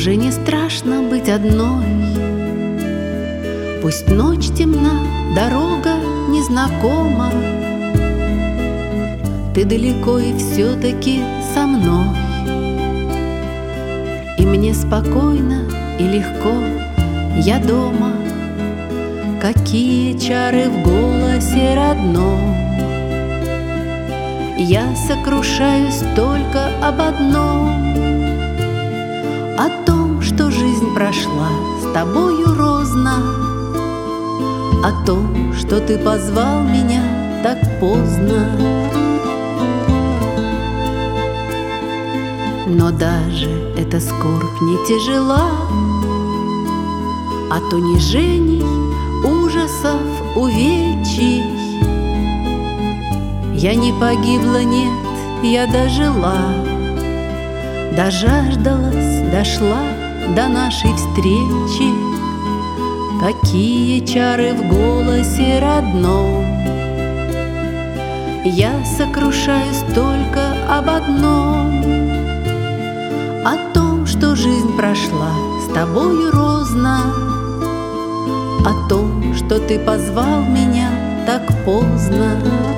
Уже не страшно быть одной. Пусть ночь темна, дорога незнакома, ты далеко и все-таки со мной. И мне спокойно и легко, я дома. Какие чары в голосе родном. Я сокрушаюсь только об одном, о том, что жизнь прошла с тобою розно, о том, что ты позвал меня так поздно. Но даже эта скорбь не тяжела, от унижений, ужасов, увечий. Я не погибла, нет, я дожила, дожаждалась, дошла до нашей встречи. Какие чары в голосе родном. Я сокрушаюсь только об одном, о том, что жизнь прошла с тобою розно, о том, что ты позвал меня так поздно.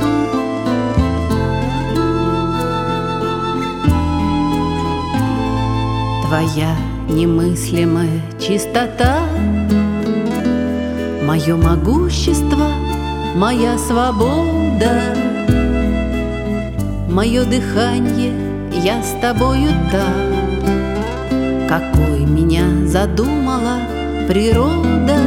Твоя немыслимая чистота, мое могущество, моя свобода, мое дыхание, я с тобою так, какой меня задумала природа.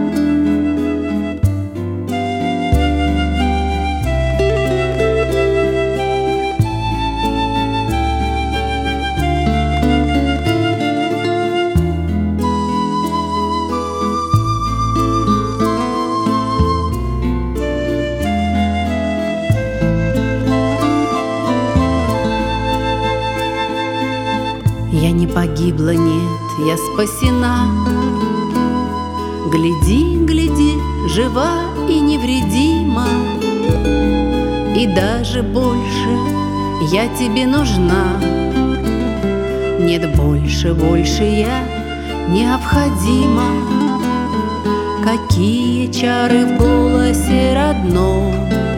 Я не погибла, нет, я спасена. Гляди, гляди, жива и невредима. И даже больше я тебе нужна. Нет, больше, больше я необходима. Какие чары в голосе родном.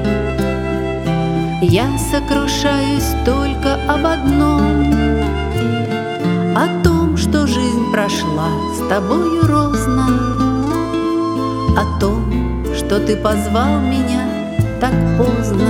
Я сокрушаюсь только об одном, о том, что жизнь прошла с тобою розно, о том, что ты позвал меня так поздно.